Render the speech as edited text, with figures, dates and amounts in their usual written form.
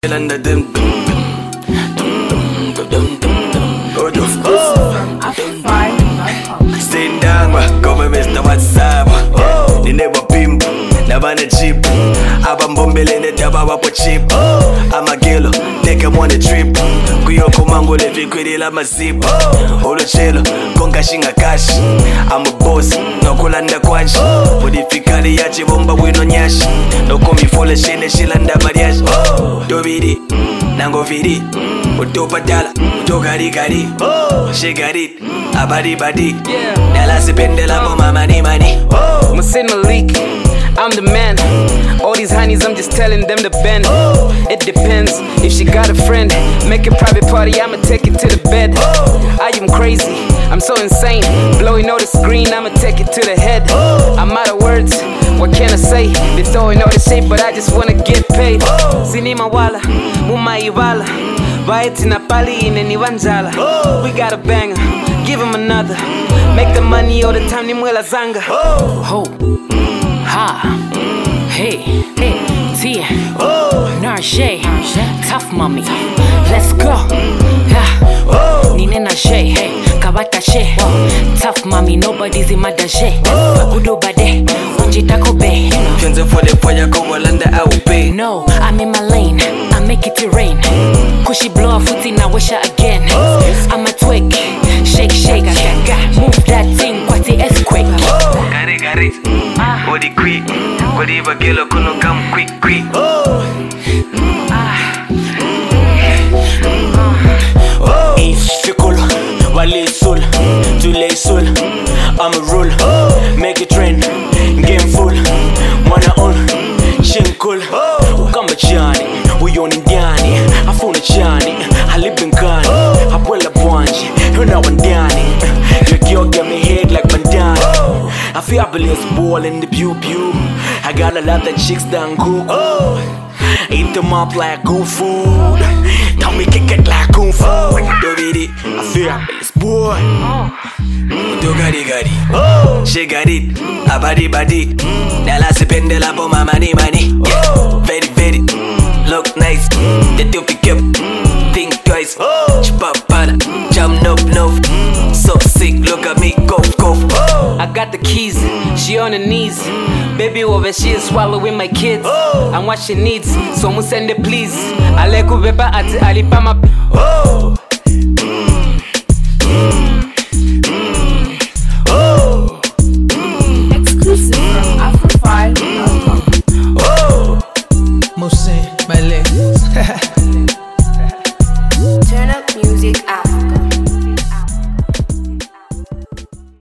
Under them. Sitting down, come Mr. WhatsApp. They never pimp, never na cheap. Abambombele ne daba wapo cheap. I'm a kilo, take him on a trip. Kuyo kumango le vikwiri la mazip. Olo chelo, konga shinga cash. I'm a boss, no kulanda kwanchi. Modifikali ya chibomba wino nyashi. No komi fole shene shilanda mariachi. Dobidi, nango vidi. Utopa dala, utogari gari. Shigarit, abadi badi. Nala sipendela mama mani mani. Musin Malik, I'm the man. All these honeys, I'm just telling them to bend. It depends, if she got a friend, make a private party, I'ma take it to the bed. I am crazy, I'm so insane. Blowing all the screen, I'ma take it to the head. I'm out of words, what can I say? They throwing all the shit, but I just wanna get paid. Sinima wala, muma ivala. Vaeti na pali ineni wanjala. We got a banger, give him another. Make the money all the time, ni mwela zanga. Ho, ha, hey, Tia, Narjay, Tough Mommy, let's go. Nine na Jay, hey, Kabata she, Tough Mommy, nobody's in my daje. Udo bade, unjita kobe. Kenza for the fire, go Walanda, I will pay. No, I'm in my lane, I make it to rain. Cushy blow a footy, now wish her again. I'm a twig, shake, move that thing, what the earthquake. Gare, body quick, whatever girl kuno come quick. Fikul, wale soul, tule soul. I'm a rule, make it rain, game full. Wanna own, shinkul. Ukamba chani, we on indiani. Afuna chani, I live in Kani. Abuela bwanji, you know Indiani. Your girl get me head like bandana. I feel I believe ball in the pew. I got a lot of chicks down cool. Eat them up like good food. Tell me kick it like kung fu. Dobidi, I feel I believe boy. Do gari. She got it, abadi badi. Nala sipendela po mani. Very, look nice. The two pick up, think twice. Chupapala, jump no. So sick, look at me, go. I got the keys, she on her knees. Baby over, she is swallowing my kids. I'm what she needs, so mu send it please. Ale kubepa ati alipama.